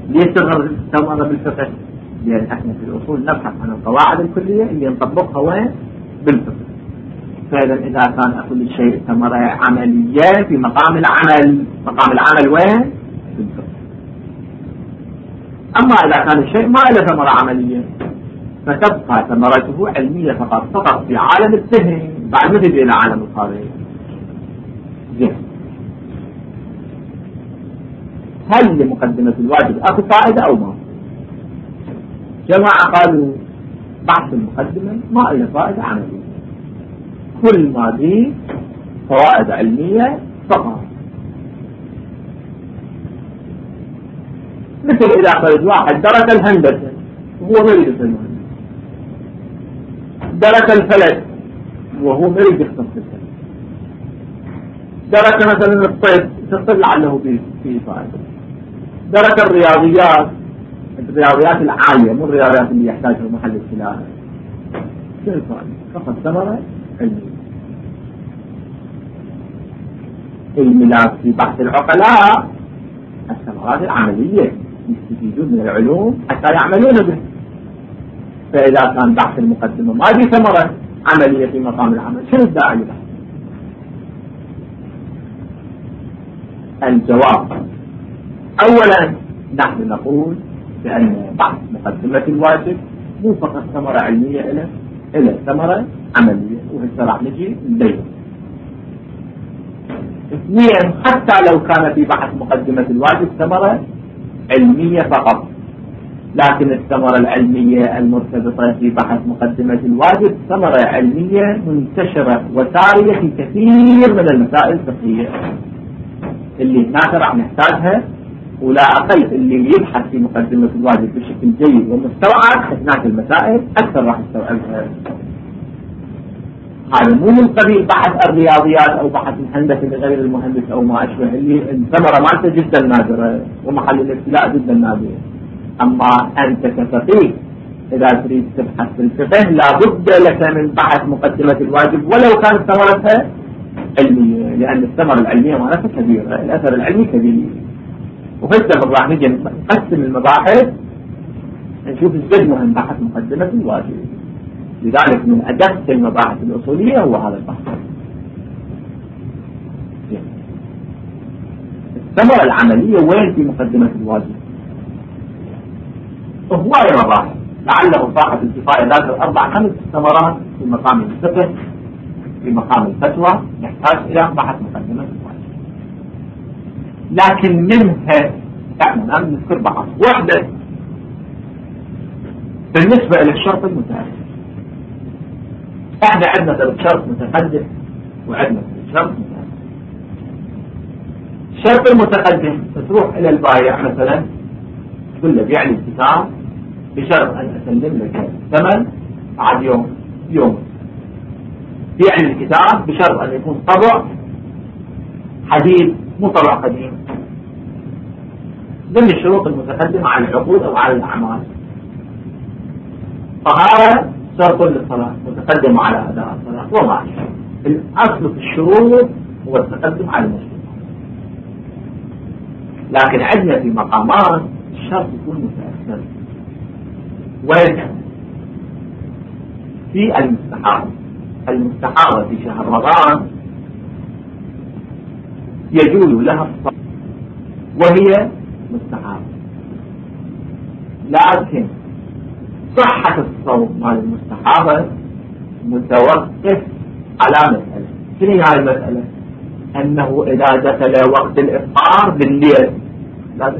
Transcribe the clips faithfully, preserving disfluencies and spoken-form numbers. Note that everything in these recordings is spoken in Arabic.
ليش تستمر بالفقه؟ لأن احنا في الأصول نبحث عن القواعد الكلية اللي نطبقها وين؟ بالفقه. فإذا إذا كان كل شيء ثمرة عملية في مقام العمل، مقام العمل وين؟ بالفقه. أما إذا كان الشيء ما له ثمرة عملية فتبقى ثمرته علمية فقط فقط في عالم الذهن بعد ما تجي إلى عالم الخارج. زين، هل لمقدمة الواجب أكو فائدة أو ما؟ جماعة قالوا بحث المقدمة ما له فائدة عملية، كل ما دي فوائد علمية فقط. مثل إذا قلت واحد درس الهندسة وهو ما يدرس الهندسة، درس الفلك وهو ما يدرس الفلك، درس مثلا الطب تطلع لعله فيه فائدة، درس الرياضيات، الرياضيات العالية مو الرياضيات اللي يحتاجها محل السلاح، شو الفائدة؟ فقط ثمرة علمية. الملاك في بحث العقلاء الثمرات العملية يستفيدون من العلوم حتى يعملون به. فإذا كان بحث المقدمة ما في ثمرة عملية في مقام العمل شنو الداعي له؟ الجواب أولا نحن نقول بأن بحث مقدمة الواجب مو فقط ثمرة علمية إلى إلى ثمرة عملية، وهسه راح نجي نبين. اثنين، حتى لو كان في بحث مقدمة الواجب ثمرة علمية فقط، لكن الثمرة العلمية المرتبطة في بحث مقدمة الواجب ثمرة علمية منتشرة وسارية في كثير من المسائل الفقهية اللي هناك راح نحتاجها، ولا أقل اللي يبحث في مقدمة الواجب بشكل جيد ومستوعب هناك المسائل أكثر راح يستوعبها. هذا مو من قبيل بحث الرياضيات أو بحث الهندسة لغير المهندس أو ما أشبه، اللي الثمرة مالته جدا نادرة ومحل الابتلاء جدا نادر. أما أنت كفقيه إذا تريد تبحث في الفقه لابد لك من بحث مقدمة الواجب ولو كانت ثمرتها علمية، لأن الثمرة العلمية مالتها كبيرة، الأثر العلمي كبير. وهسه راح نجي نقسم المباحث نشوف ازاي مهم بحث مقدمة الواجب. لذلك من أدق المباحث الأصولية هو هذا البحث. الثمرة العملية وين في مقدمة الواجب؟ هواية مباحث لعله صاحب الكفاية ذات أربع خمس ثمرات في مقام الفقه، في مقام الفتوى يحتاج إلى بحث مقدمة الواجب. لكن منها يعني الآن نذكر بحث واحدة بالنسبة إلى الشرط المتأخر. احنا عندنا شرط متقدم وعندنا شرط متأخر. الشرط المتقدم تروح إلى البائع مثلا تقول له بيع لي الكتاب بشرط أن أسلم لك ثمن بعد يوم يوم، بيع لي الكتاب بشرط أن يكون طبع حديث مو طبع قديم. ضمن الشروط المتقدمة على العقود أو على الأعمال. طهارة شرط للصلاة متقدم على أداء الصلاة وما أشبه. الأصل في الشروط هو التقدم على المشروط، لكن عندنا في مقامات الشرط يكون متأخر. وين؟ في المستحاضة. المستحاضة في شهر رمضان يجوز لها الصلاة وهي مستحاضة، لكن صحة الصوم مع المستحاضة متوقف على مسألة. شنو هاي المسألة؟ أنه إذا دخل وقت الإفطار بالليل لازم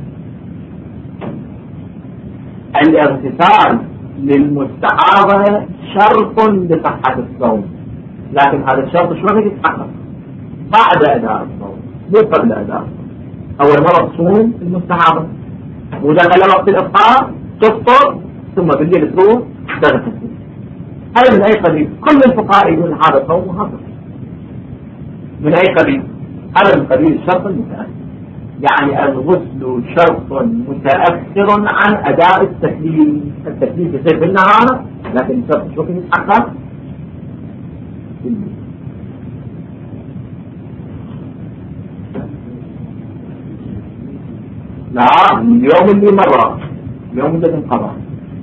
الاغتسال للمستحاضة شرط لصحة الصوم، لكن هذا الشرط شلون يتحقق؟ بعد أداء الصوم مو قبل أداء الصوم. أول مرة تصوم المستحاضة ودخل وقت الإفطار تفطر ثم بالليل تروح تغتسل. هذا من أي قبيل؟ كل الفقهاء يقول هذا صوم وهذا من أي قبيل؟ هذا من قبيل الشرط المتأخر، يعني الغسل شرط متأخر عن أداء التكليف. التكليف يصير بالنهار لكن الشرط شو كيف يتحقق؟ لا، اليوم اللي مرة، اليوم اللي انقضى.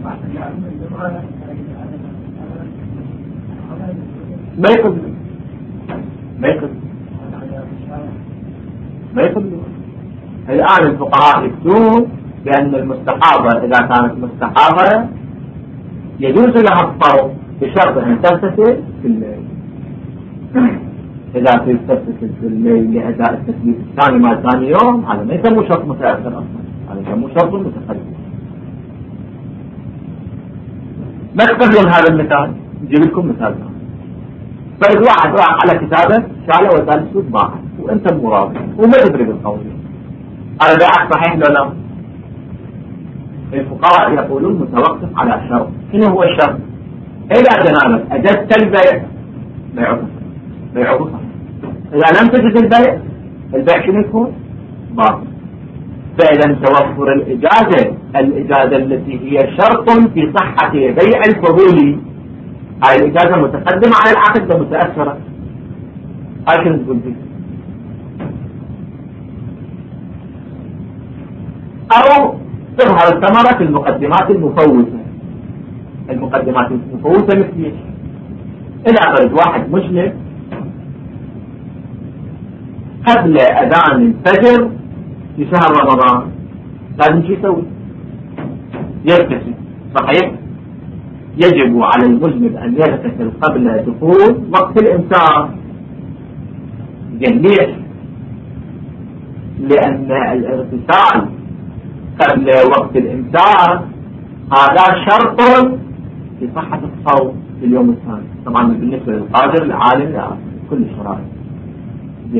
ما يقبل ما يقبل ما يقبل. الآن الفقهاء يفتون بأن المستحاضة إذا كانت مستحاضة يجوز لها الصوم بشرط أن تغتسل في الليل. إذا تغتسل في الليل لأداء التثبيت الثاني مع ثاني يوم، هذا ما يسموه شرط متأخر أصلا، هذا يسموه شرط متقدم. ما تقبلون هذا المثال؟ نجيب لكم مثال ثاني. فرد واحد راح على كتابه شاله وثالث سود باحث وانت مراضي وما تدري بالقول، هذا بيعك صحيح ولا لا؟ الفقهاء يقولون متوقف على شرط. شنو هو الشرط؟ إذا جنابك أجزت البيع بيعه بيعه صحيح. إذا لم تجد البيع، البيع شنو يكون؟ باطل. فإذا توفر الإجازة، الإجازة التي هي شرط في صحة بيع الفضولي، هاي الإجازة متقدمة على العقد ومتأثرة. هاي شنو تقول فيه؟ أو تظهر الثمرة في المقدمات المفوتة. المقدمات المفوتة مثل ايش؟ إذا فرد واحد مجنب قبل أذان الفجر في شهر رمضان، لازم شو يسوي؟ يغتسل، صحيح؟ يجب على المجنب أن يغتسل قبل دخول وقت الإمساك. ليش؟ لأن الاغتسال قبل وقت الإمساك هذا شرط في صحة الصوم في اليوم الثاني، طبعا بالنسبة للقادر العالم لا كل الشرائط. زين.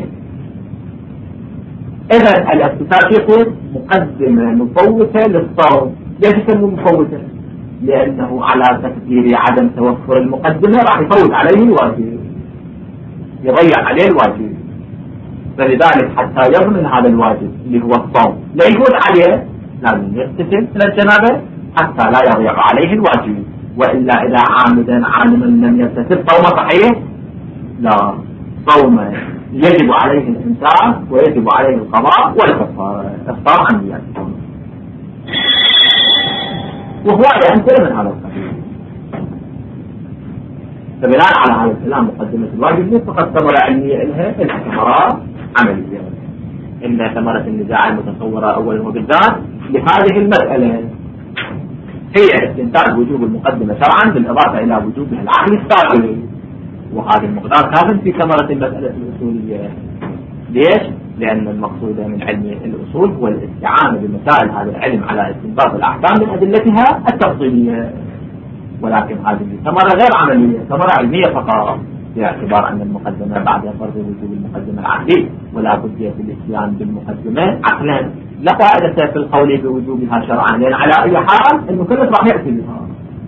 إذا الاغتسال يكون مقدمة مفوتة للصوم. ليش يسموه مفوتة؟ لأنه على تقدير عدم توفر المقدمة راح يفوت عليه الواجب، يضيع عليه الواجب. فلذلك حتى يضمن هذا الواجب اللي هو الصوم لا يفوت عليه لازم يغتسل من الجنابة حتى لا يضيع عليه الواجب. وإلا إذا عامدا عالما لم يغتسل صوم صحيح؟ لا، صوم يجب عليه الإمساك ويجب عليه القضاء والكفارة، إفطار عن نيته. وهواية أمثلة من هذا القبيل. فبناء على هذا الكلام مقدمة الواجب ليس فقط ثمرة علمية إلها، إلها ثمرات عملية. إن ثمرة النزاع المتصورة أولا وبالذات لهذه المسألة هي استنتاج وجوب المقدمة شرعا بالإضافة إلى وجوبها العقل السابق، وهذا المقدار كافٍ في ثمرة المسألة الأصولية. ليش؟ لأن المقصود من علم الأصول هو الاستعانة بمسائل هذا العلم على استنباط الأحكام من أدلتها التفصيلية، ولكن هذه ثمرة غير عملية، ثمرة علمية فقط، باعتبار أن المقدمة بعد فرض وجوب المقدمة العقلي ولا بد في الاتيان بالمقدمة عقلا. لا فائدة في القول بوجوبها شرعا، لأن على أي حال المكلف راح يأتي بها،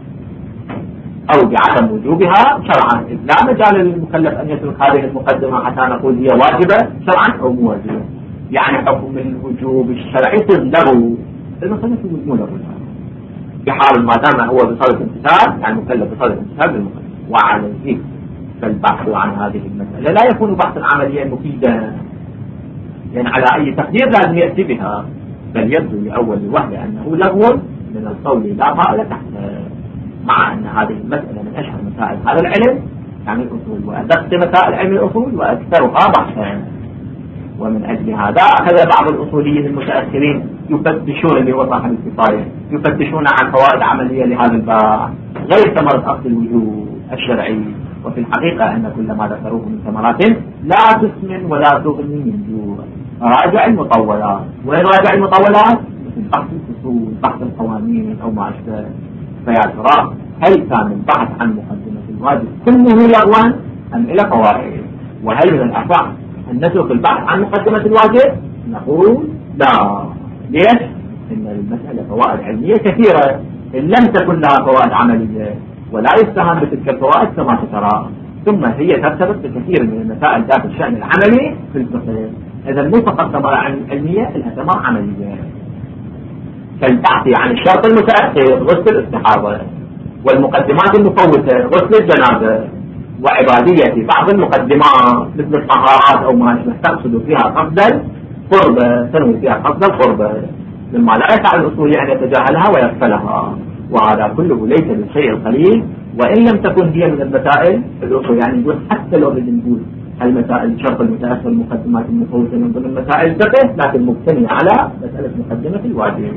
أو بعدم وجوبها شرعا، إذ لا مجال للمكلف أن يترك هذه المقدمة حتى نقول هي واجبة شرعا أو مو واجبة. يعني حكم الوجوب الشرعي له المكلف مو له، في حال ما دام هو بصدد امتثال، يعني المكلف بصدد امتثال بالمقدمة. وعليه فالبحث عن هذه المسألة لا يكون بحثا عمليا مفيدا، لأن على أي تقدير لازم يأتي بها، بل يبدو لأول الوهلة أنه لغو من القول لا فائدة تحته، مع أن هذه المسألة من أشهر مسائل هذا العلم يعني الأصول، وأدق مسائل علم الأصول وأكثرها بحثا. ومن أجل هذا أخذ بعض الأصوليين المتأخرين يفتشون اللي هو صاحب الكفاية يفتشون عن فوائد عملية لهذا البحث غير ثمرة أصل الوجوب الشرعي. وفي الحقيقة أن كل ما ذكروه من ثمرات لا تسمن ولا تغني من جوع. راجع المطولات. وين راجع المطولات؟ مثل بحث الفصول، بحث القوانين أو ما أشبه. فيا ترى هل كان البحث عن مقدمة الواجب كله لغوا أم إلى فوائد؟ وهل من الأصح أن نترك البحث عن مقدمة الواجب؟ نقول لا. ليش؟ إن المسألة فوائد علمية كثيرة إن لم تكن لها فوائد عملية، ولا يستهان بتلك الفوائد كما ترى. ثم هي ترتبط بكثير من المسائل ذات الشأن العملي في الفقه. إذا مو فقط ثمرة علمية، لها ثمرة عملية، كالبحث عن الشرط المتأخر غسل الاستحاضة، والمقدمات المفوتة غسل الجنابة، وعبادية بعض المقدمات مثل الطهارات أو ما أشبه تقصد فيها قصد القربة، تنوي فيها قصد القربة. مما لا يسع الأصولي أن يتجاهلها ويغفلها، وهذا كله ليس بالشيء القليل، وإن لم تكن هي من المسائل الأصول. يعني نقول حتى لو نقول المسائل شرط المتأثر المقدمات المفوتة من ضمن مسائل الفقه، لكن مبتنية على مسألة مقدمة الواجب.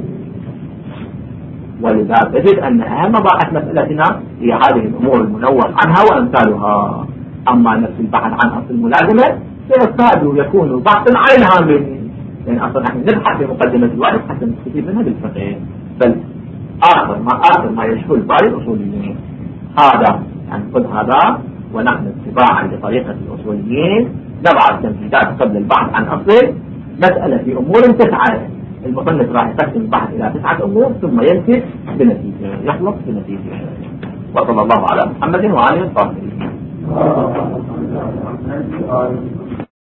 ولذا تجد أن أهم مباحث مسألتنا هي هذه الأمور المنوه عنها وأمثالها. أما نفس البحث عن أصل الملازمة سيكاد يكون بحثا عن الهامل، لأن أصلا نحن نبحث في مقدمة الواجب حتى نستفيد منها بالفقه، بل آخر ما آخر ما يشمل بعض الأصوليين. هذا يعني خذ هذا، ونحن اتباعا لطريقة الأصوليين نضع التمهيدات قبل البحث عن أصل مسألة في أمور تسعة. المصنف راح يقسم البحث إلى تسعة أمور ثم ينتهي بنتيجة، يخلص بنتيجة. وصلى الله على محمد وعلى آله وصحبه.